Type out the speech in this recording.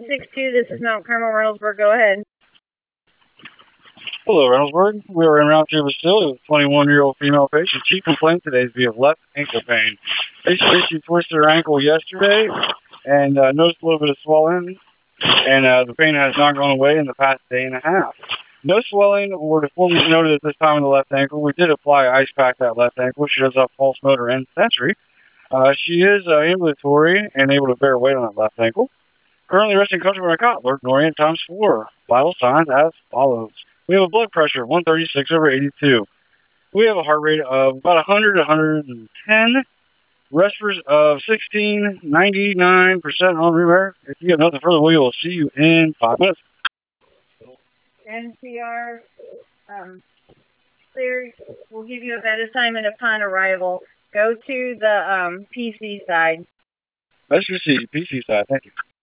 162, this is Mount Carmel, Reynoldsburg. Go ahead. Hello, Reynoldsburg. We are in Round Two facility with a 21-year-old female patient. Chief complaint today is via left ankle pain. Basically, she twisted her ankle yesterday and noticed a little bit of swelling, and the pain has not gone away in the past day and a half. No swelling or deformity noted at this time in the left ankle. We did apply ice pack that left ankle. She does have pulse motor and sensory. She is ambulatory and able to bear weight on that left ankle. Currently resting comfortably on a cot. Alert and orient times 4. Vital signs as follows. We have a blood pressure of 136/82. We have a heart rate of about 100 to 110. Respiratory of 16, 99% on room air. If you get nothing further, we will see you in 5 minutes. NCR clear. We'll give you a bed assignment upon arrival. Go to the PC side. Let's just see PC side. Thank you.